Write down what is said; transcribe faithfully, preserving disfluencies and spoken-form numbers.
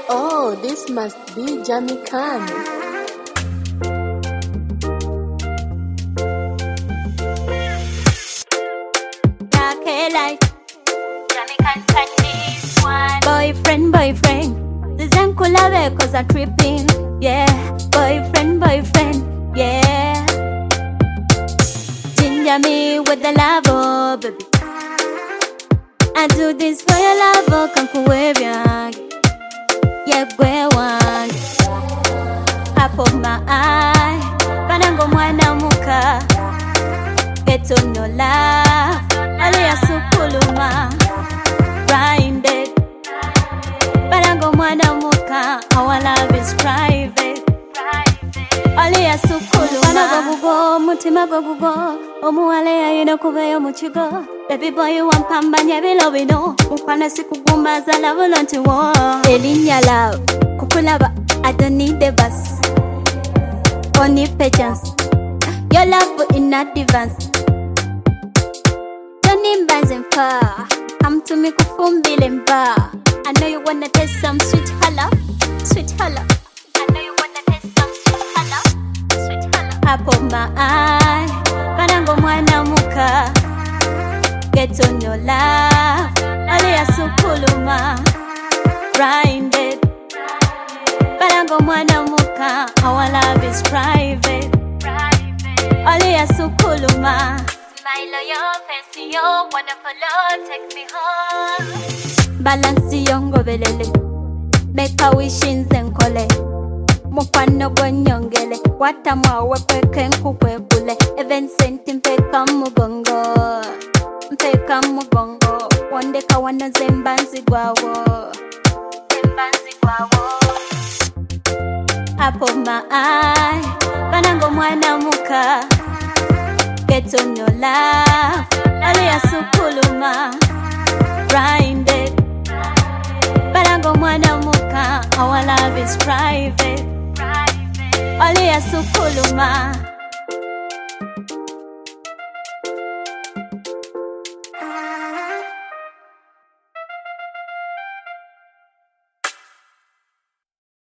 Oh, this must be Jamie Khan. Boyfriend, boyfriend, this uncle love cause I'm tripping. Yeah, boyfriend, boyfriend, yeah. Ginger me with the love, oh baby. I do this for your love, oh come for wave young. Yeah, where one. Half of my eye, Panango mwana muka. Get on your love, Alea sukuluma. Grinded, Panango mwana muka. Our love is private. Alea sukuluma. Panago bugo, mutima go bugo. Omu alea yino kuveyo muchigo. Baby boy you want pamba nyebi love no. Mukwana sikuguma za love lonti wo. Elinya love, kukulaba. I don't need the bus. Only patience. Your love in advance. Don't need bands and far. I'm to make a phone bill and bar. I know you wanna taste some sweet holla, sweet holla. I know you wanna taste some sweet holla, sweet holla. Up of my eye, Panango mwana muka. Get on your love, Alea sukuluma. Grinded, Panango mwana muka. Our love is private. Alea sukuluma. Smile on your face, your wonderful love, take me home. Balance yongo velele, make a wish in zenkole. Mufano gonyongele, watamwa wepeke nkukwe kule. Even senti mpeka mugongo, mpeka mugongo. Wandeka wana zembanzi gwawo, zembanzi gwawo. Up of my eye, Panango mwana muka. Get on your love, Alea sukuluma. Grinded, Panango mwana muka. Our love is private. Alea sukuluma.